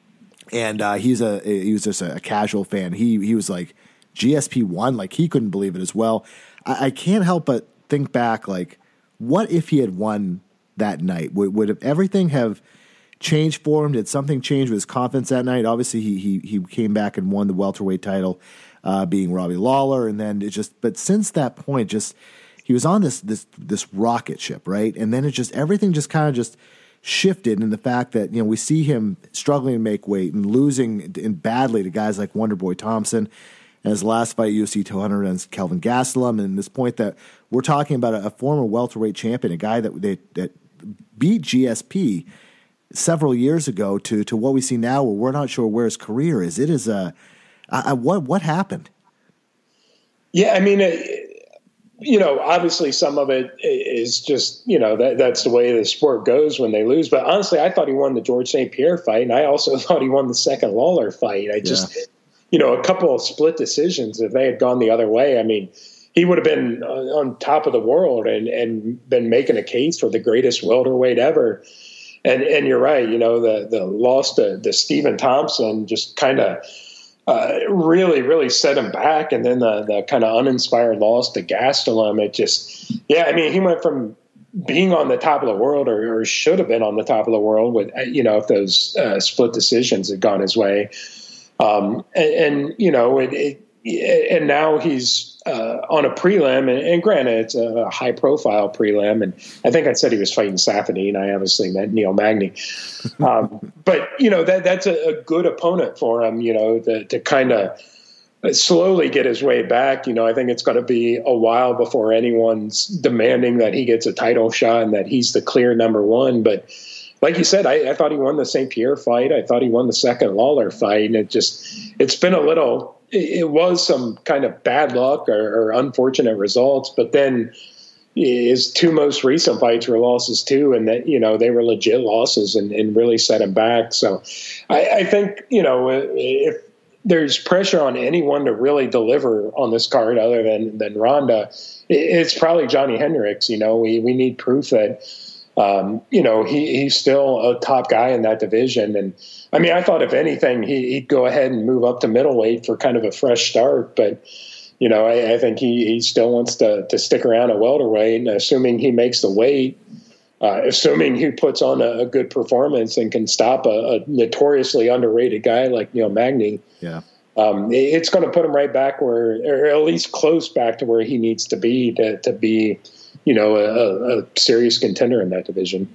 A: And uh, he's a he was just a, a casual fan. He he was like, G S P won, like he couldn't believe it as well. I, I can't help but think back, like, what if he had won that night? Would would everything have changed for him? Did something change with his confidence that night? Obviously, he he he came back and won the welterweight title, uh, being Robbie Lawler, and then it just. But since that point, just he was on this this this rocket ship, right? And then it just everything just kind of just shifted in the fact that, you know, we see him struggling to make weight and losing in badly to guys like Wonderboy Thompson. And his last fight, U F C two hundred, against Kelvin Gastelum, and this point that we're talking about a, a former welterweight champion, a guy that they, that beat G S P several years ago to to what we see now, where we're not sure where his career is. It is a I, I, what what happened?
B: Yeah, I mean, it, you know, obviously some of it is just, you know, that that's the way the sport goes when they lose. But honestly, I thought he won the George Saint Pierre fight, and I also thought he won the second Lawler fight. I just, yeah. you know, a couple of split decisions. If they had gone the other way, I mean, he would have been on top of the world and and been making a case for the greatest welterweight ever. And and you're right, you know, the the loss to, to Stephen Thompson just kind of uh, really, really set him back. And then the, the kind of uninspired loss to Gastelum, it just, yeah, I mean, he went from being on the top of the world, or, or should have been on the top of the world with, you know, if those uh, split decisions had gone his way. Um, and, and, you know, it, it and now he's uh, on a prelim, and, and granted, it's a high-profile prelim, and I think I said he was fighting Saffiedine. I obviously meant Neil Magny. Um, but, you know, that that's a, a good opponent for him, you know, to, to kind of slowly get his way back. You know, I think it's going to be a while before anyone's demanding that he gets a title shot and that he's the clear number one. But like you said, I, I thought he won the Saint Pierre fight. I thought he won the second Lawler fight. And it just, it's been a little, it was some kind of bad luck or, or unfortunate results, but then his two most recent fights were losses too, and that, you know, they were legit losses and, and really set him back. So I, I think, you know, if there's pressure on anyone to really deliver on this card other than, than Ronda, it's probably Johnny Hendricks. You know, we, we need proof that, Um, you know, he, he's still a top guy in that division. And I mean, I thought if anything, he, he'd go ahead and move up to middleweight for kind of a fresh start. But, you know, I, I think he, he still wants to, to stick around at welterweight, and assuming he makes the weight, uh, assuming he puts on a, a good performance and can stop a, a notoriously underrated guy like Neil Magny.
A: Yeah.
B: Um, it, it's going to put him right back where, or at least close back to where he needs to be to, to be, you know, a, a serious contender in that division.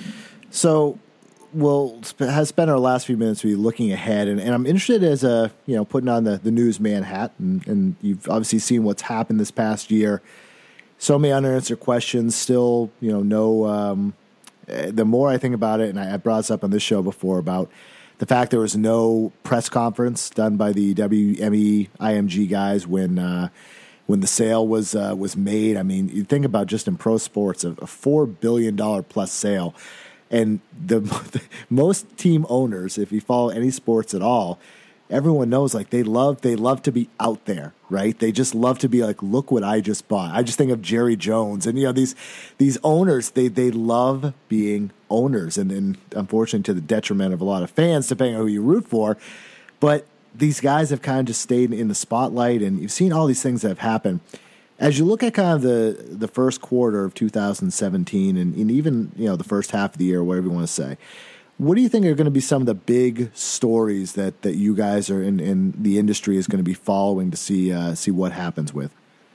A: So we'll has spent our last few minutes really looking ahead, and, and I'm interested as a, you know, putting on the, the newsman hat, and, and you've obviously seen what's happened this past year. So many unanswered questions, still, you know, no, um, the more I think about it, and I, I brought this up on this show before about the fact there was no press conference done by the W M E I M G guys when, uh, when the sale was uh, was made. I mean, you think about just in pro sports, a, a four billion dollars plus sale. And the, the most team owners, if you follow any sports at all, everyone knows, like, they love they love to be out there, right? They just love to be like, look what I just bought. I just think of Jerry Jones. And, you know, these these owners, they they love being owners. And, and unfortunately, to the detriment of a lot of fans, depending on who you root for. But these guys have kind of just stayed in the spotlight, and you've seen all these things that have happened. As you look at kind of the, the first quarter of two thousand seventeen and, and even, you know, the first half of the year, whatever you want to say, what do you think are going to be some of the big stories that, that you guys are in, in the industry is going to be following to see uh, see what happens with?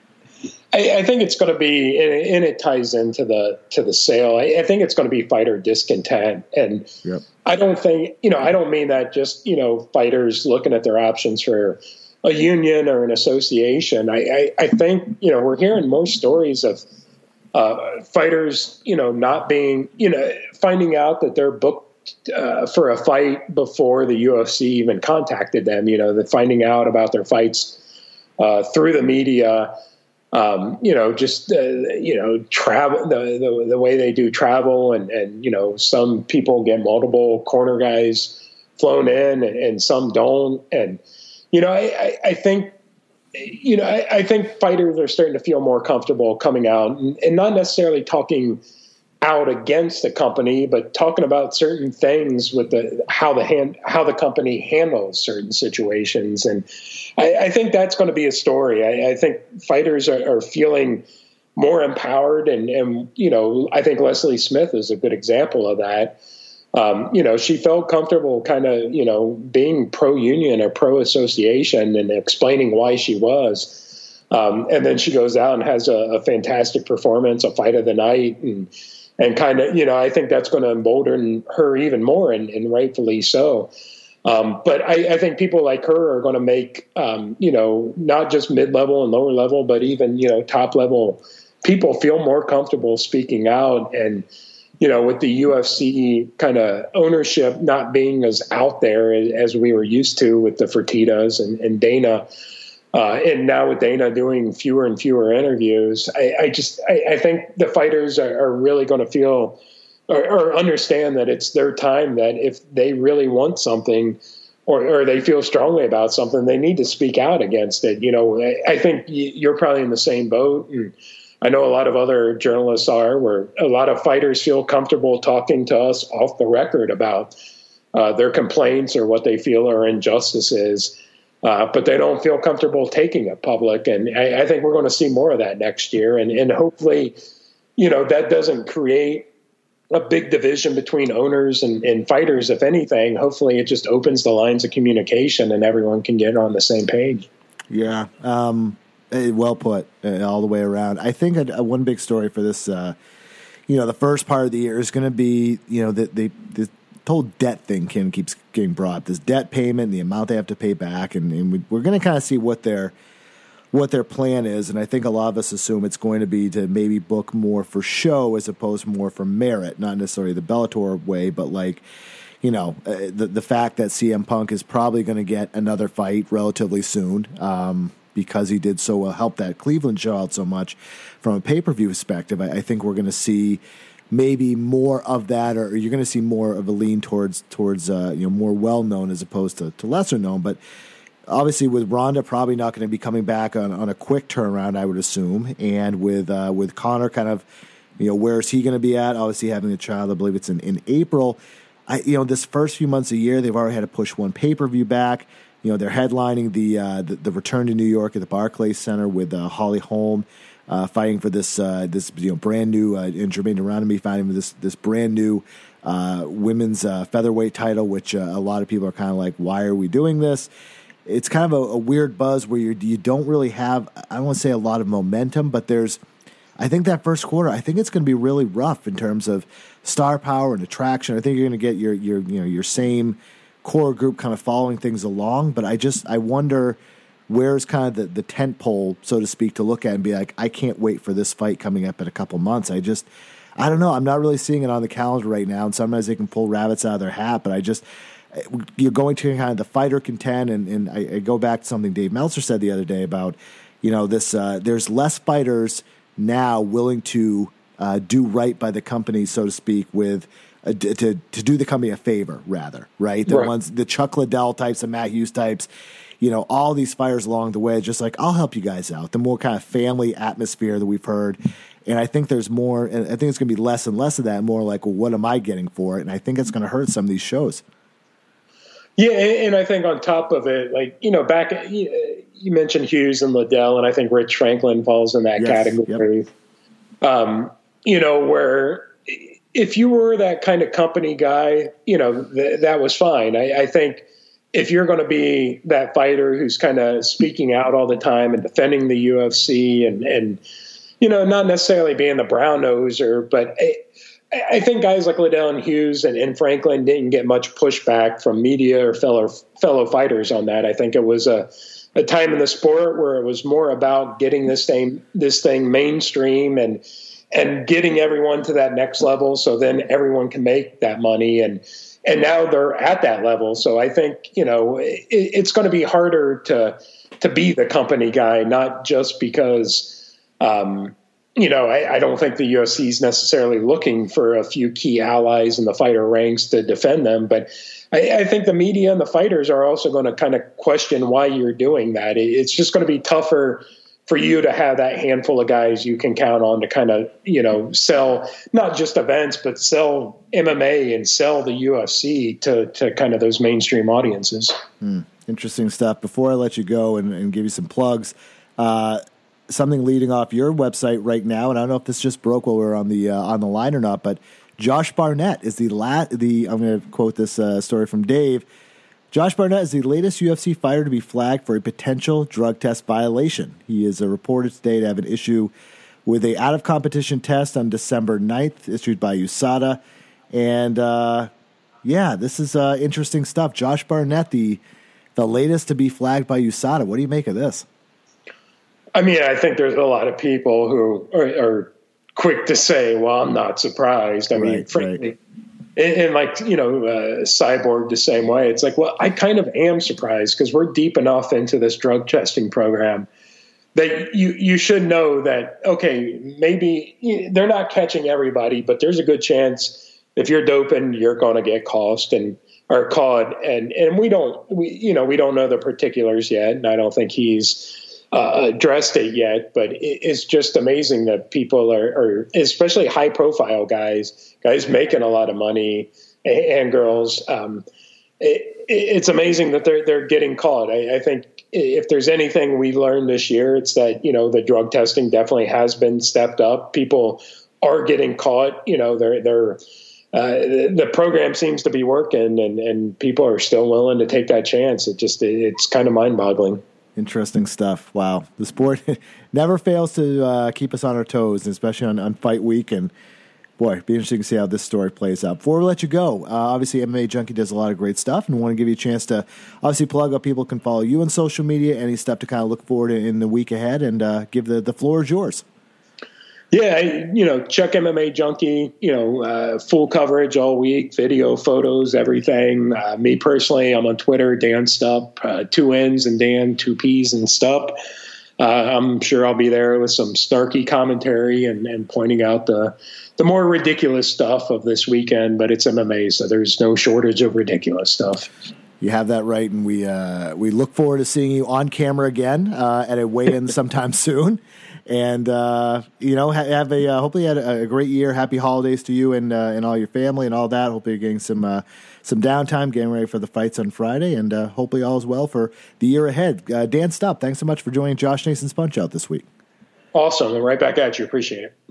B: I, I think it's going to be, and it ties into the to the sale. I, I think it's going to be fighter discontent, and yep. I don't think, you know, I don't mean that just, you know, fighters looking at their options for a union or an association. I, I, I think, you know, we're hearing more stories of uh, fighters, you know, not being, you know, finding out that they're booked uh, for a fight before the U F C even contacted them. You know, that finding out about their fights uh, through the media. Um, you know, just, uh, you know, travel, the, the the way they do travel, and, and, you know, some people get multiple corner guys flown in and, and some don't. And, you know, I, I, I think, you know, I, I think fighters are starting to feel more comfortable coming out and, and not necessarily talking out against the company, but talking about certain things with the how the hand how the company handles certain situations. And I, I think that's going to be a story. I, I think fighters are, are feeling more empowered, and, and you know, I think Leslie Smith is a good example of that. Um, you know, she felt comfortable kind of, you know, being pro-union or pro-association and explaining why she was. Um, and then she goes out and has a, a fantastic performance, a fight of the night, and and kind of, you know, I think that's going to embolden her even more, and, and rightfully so. Um, but I, I think people like her are going to make, um, you know, not just mid-level and lower level, but even, you know, top-level people feel more comfortable speaking out. And, you know, with the U F C kind of ownership not being as out there as we were used to with the Fertittas and, and Dana, uh, and now with Dana doing fewer and fewer interviews, I, I just I, I think the fighters are, are really going to feel or, or understand that it's their time, that if they really want something or, or they feel strongly about something, they need to speak out against it. You know, I, I think you're probably in the same boat, and I know a lot of other journalists are, where a lot of fighters feel comfortable talking to us off the record about uh, their complaints or what they feel are injustices, uh, but they don't feel comfortable taking it public. And I, I think we're going to see more of that next year. And, and hopefully, you know, that doesn't create a big division between owners and, and fighters. If anything, hopefully it just opens the lines of communication and everyone can get on the same page.
A: Yeah. Um, well put uh, all the way around. I think a, a one big story for this, uh, you know, the first part of the year is going to be, you know, the, the, the whole debt thing Kim keeps getting brought up. This debt payment, the amount they have to pay back, and, and we, we're going to kind of see what their what their plan is. And I think a lot of us assume it's going to be to maybe book more for show as opposed to more for merit, not necessarily the Bellator way, but like, you know, uh, the the fact that C M Punk is probably going to get another fight relatively soon. Um, because he did so well, help that Cleveland show out so much from a pay-per-view perspective. I, I think we're going to see maybe more of that, or you're going to see more of a lean towards towards uh, you know, more well-known as opposed to, to lesser-known. But obviously with Ronda probably not going to be coming back on, on a quick turnaround, I would assume. And with uh, with Conor kind of, you know, where is he going to be at? Obviously having a child, I believe it's in, in April. I, you know, this first few months of the year, they've already had to push one pay-per-view back. You know, they're headlining the, uh, the the return to New York at the Barclays Center with uh, Holly Holm uh, fighting for this uh, this you know brand new uh, and Jermaine Durandamy fighting for this this brand new uh, women's uh, featherweight title, which uh, a lot of people are kind of like, why are we doing this? It's kind of a, a weird buzz where you you don't really have, I don't want to say a lot of momentum, but there's, I think that first quarter, I think it's going to be really rough in terms of star power and attraction. I think you're going to get your your you know your same core group kind of following things along, but I just I wonder where's kind of the, the tent pole, so to speak, to look at and be like, I can't wait for this fight coming up in a couple months. I just I don't know. I'm not really seeing it on the calendar right now, and sometimes they can pull rabbits out of their hat, but I just you're going to kind of the fighter contend, and, and I, I go back to something Dave Meltzer said the other day about, you know, this uh, there's less fighters now willing to uh, do right by the company, so to speak, with Uh, to to do the company a favor, rather, right? The
B: right.
A: ones, the Chuck Liddell types, the Matt Hughes types, you know, all these fighters along the way, just like, I'll help you guys out. The more kind of family atmosphere that we've heard, and I think there's more, and I think it's going to be less and less of that, and more like, well, what am I getting for it? And I think it's going to hurt some of these shows.
B: Yeah, and I think on top of it, like, you know, back, you mentioned Hughes and Liddell, and I think Rich Franklin falls in that yes, category. Yep. Um, you know, where if you were that kind of company guy, you know, th- that was fine. I, I think if you're going to be that fighter who's kind of speaking out all the time and defending the U F C and, and you know, not necessarily being the brown noser, but I, I think guys like Liddell and Hughes and, and Franklin didn't get much pushback from media or fellow fellow fighters on that. I think it was a, a time in the sport where it was more about getting this thing this thing mainstream and and getting everyone to that next level, so then everyone can make that money. And and now they're at that level. So I think, you know, it, it's going to be harder to to be the company guy, not just because, um, you know, I, I don't think the U F C is necessarily looking for a few key allies in the fighter ranks to defend them. But I, I think the media and the fighters are also going to kind of question why you're doing that. It, it's just going to be tougher for you to have that handful of guys you can count on to kind of, you know, sell not just events, but sell M M A and sell the U F C to, to kind of those mainstream audiences.
A: Hmm. Interesting stuff. Before I let you go and, and give you some plugs, uh, something leading off your website right now, and I don't know if this just broke while we were on the uh, on the line or not, but Josh Barnett is the la- the I'm going to quote this uh, story from Dave. Josh Barnett is the latest U F C fighter to be flagged for a potential drug test violation. He is uh, reported today to have an issue with a out-of-competition test on December ninth, issued by U S A D A. And, uh, yeah, this is uh, interesting stuff. Josh Barnett, the the latest to be flagged by U S A D A. What do you make of this?
B: I mean, I think there's a lot of people who are, are quick to say, well, I'm not surprised. I
A: right,
B: mean, frankly,
A: right.
B: And, and like, you know, uh, Cyborg the same way. It's like, well, I kind of am surprised because we're deep enough into this drug testing program that you, you should know that, okay, maybe they're not catching everybody, but there's a good chance if you're doping, you're going to get caught and or caught. And, and we don't, we, you know, we don't know the particulars yet. And I don't think he's uh, addressed it yet, but it, it's just amazing that people are, are, especially high profile guys, guys making a lot of money and, and girls. Um, it, it's amazing that they're, they're getting caught. I, I think if there's anything we learned this year, it's that, you know, the drug testing definitely has been stepped up. People are getting caught, you know, they're, they're, Uh, the program seems to be working, and, and people are still willing to take that chance. It just it's kind of mind boggling.
A: Interesting stuff. Wow. The sport never fails to uh, keep us on our toes, especially on, on fight week. And boy, be interesting to see how this story plays out. Before we let you go, uh, obviously M M A Junkie does a lot of great stuff, and we want to give you a chance to obviously plug up. People can follow you on social media, any stuff to kind of look forward to in the week ahead, and uh, give the, the floor is yours.
B: Yeah, you know, check M M A Junkie, you know, uh, full coverage all week, video, photos, everything. Uh, me personally, I'm on Twitter, Dan Stupp, uh, two N's and Dan, two P's and Stupp. Uh, I'm sure I'll be there with some snarky commentary and, and pointing out the the more ridiculous stuff of this weekend, but it's M M A, so there's no shortage of ridiculous stuff.
A: You have that right, and we uh, we look forward to seeing you on camera again uh, at a weigh-in sometime soon. And, uh, you know, have a, uh, hopefully you had a great year. Happy holidays to you and, uh, and all your family and all that. Hopefully you're getting some, uh, some downtime, getting ready for the fights on Friday, and, uh, hopefully all is well for the year ahead. Uh, Dan Stupp, thanks so much for joining Josh Nason's Punch Out this week.
B: Awesome. And right back at you. Appreciate it.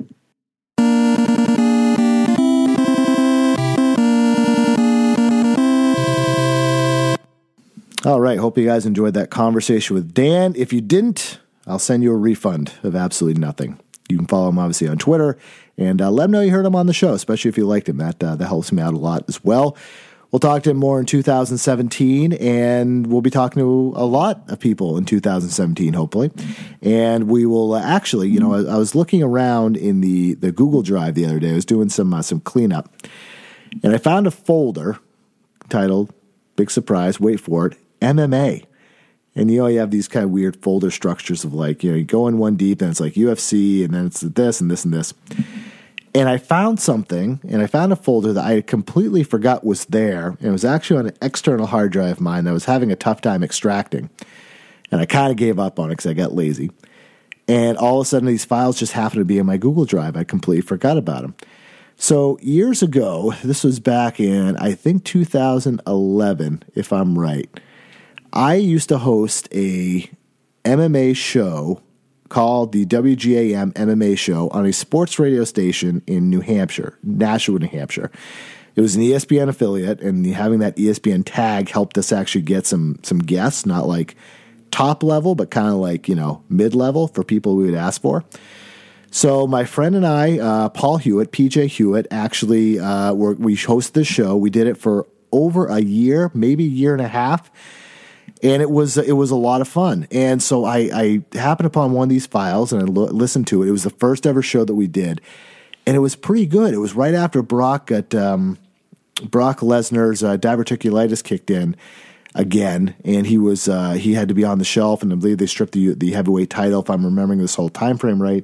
A: All right. Hope you guys enjoyed that conversation with Dan. If you didn't, I'll send you a refund of absolutely nothing. You can follow him, obviously, on Twitter, and uh, let him know you heard him on the show, especially if you liked him. That, uh, that helps me out a lot as well. We'll talk to him more in two thousand seventeen, and we'll be talking to a lot of people in two thousand seventeen, hopefully. And we will uh, actually, you know, I, I was looking around in the, the Google Drive the other day. I was doing some uh, some cleanup, and I found a folder titled, big surprise, wait for it, M M A. And, you know, you have these kind of weird folder structures of like, you know, you go in one deep and it's like U F C and then it's this and this and this. And I found something, and I found a folder that I completely forgot was there. And it was actually on an external hard drive of mine that I was having a tough time extracting. And I kind of gave up on it because I got lazy. And all of a sudden these files just happened to be in my Google Drive. I completely forgot about them. So years ago, this was back in, I think, two thousand eleven, if I'm right. I used to host a M M A show called the W G A M M M A show on a sports radio station in New Hampshire, Nashua, New Hampshire. It was an E S P N affiliate, and having that E S P N tag helped us actually get some some guests, not like top level, but kind of like, you know, mid level for people we would ask for. So my friend and I, uh, Paul Hewitt, P J Hewitt, actually uh, were, we hosted the show. We did it for over a year, maybe a year and a half. And it was it was a lot of fun. And so I, I happened upon one of these files and I lo- listened to it. It was the first ever show that we did. And it was pretty good. It was right after Brock got, um, Brock Lesnar's uh, diverticulitis kicked in again. And he was uh, he had to be on the shelf. And I believe they stripped the, the heavyweight title, if I'm remembering this whole time frame right.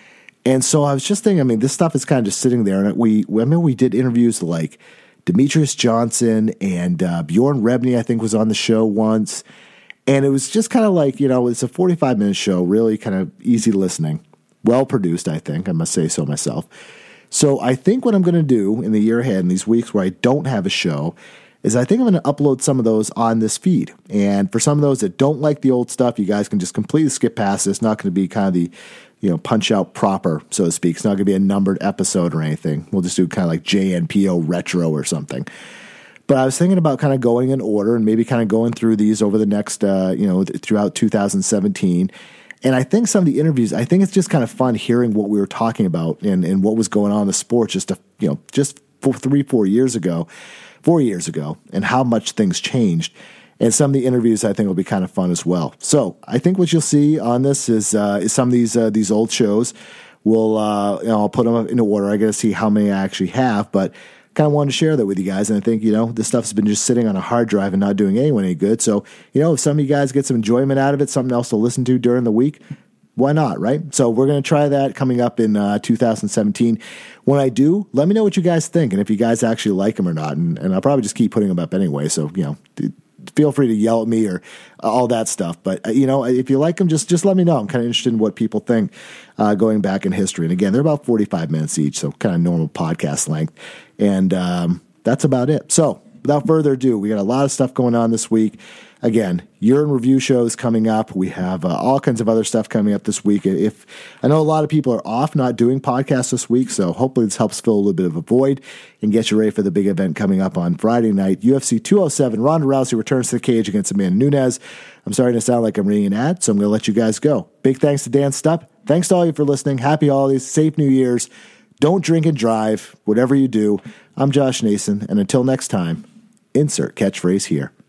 A: And so I was just thinking, I mean, this stuff is kind of just sitting there. And we, I remember we did interviews like Demetrius Johnson and uh, Bjorn Rebney, I think, was on the show once. And it was just kind of like, you know, it's a forty-five minute show, really kind of easy listening. Well produced, I think. I must say so myself. So I think what I'm going to do in the year ahead, in these weeks where I don't have a show, is I think I'm going to upload some of those on this feed. And for some of those that don't like the old stuff, you guys can just completely skip past this. It's not going to be kind of the, you know, Punch Out proper, so to speak. It's not going to be a numbered episode or anything. We'll just do kind of like J N P O retro or something. But I was thinking about kind of going in order and maybe kind of going through these over the next, uh, you know, th- throughout two thousand seventeen. And I think some of the interviews, I think it's just kind of fun hearing what we were talking about and, and what was going on in the sport just, a, you know, just four, three, four years ago, four years ago, and how much things changed. And some of the interviews I think will be kind of fun as well. So I think what you'll see on this is, uh, is some of these uh, these old shows. We'll uh, you know, I'll put them in order. I got to see how many I actually have, but kind of wanted to share that with you guys. And I think, you know, this stuff's been just sitting on a hard drive and not doing anyone any good. So, you know, if some of you guys get some enjoyment out of it, something else to listen to during the week, why not, right? So we're going to try that coming up in uh, two thousand seventeen. When I do, let me know what you guys think and if you guys actually like them or not. And, and I'll probably just keep putting them up anyway. So, you know, feel free to yell at me or all that stuff. But, uh, you know, if you like them, just just let me know. I'm kind of interested in what people think uh, going back in history. And again, they're about forty-five minutes each, so kind of normal podcast length. And um, that's about it. So without further ado, we got a lot of stuff going on this week. again, year in review shows coming up. We have uh, all kinds of other stuff coming up this week. If I know a lot of people are off, not doing podcasts this week, so hopefully this helps fill a little bit of a void and get you ready for the big event coming up on Friday night. U F C two oh seven, Ronda Rousey returns to the cage against Amanda Nunes. I'm sorry to sound like I'm reading an ad, so I'm going to let you guys go. Big thanks to Dan Stupp. Thanks to all of you for listening. Happy holidays. Safe New Year's. Don't drink and drive. Whatever you do. I'm Josh Nason, and until next time, insert catchphrase here.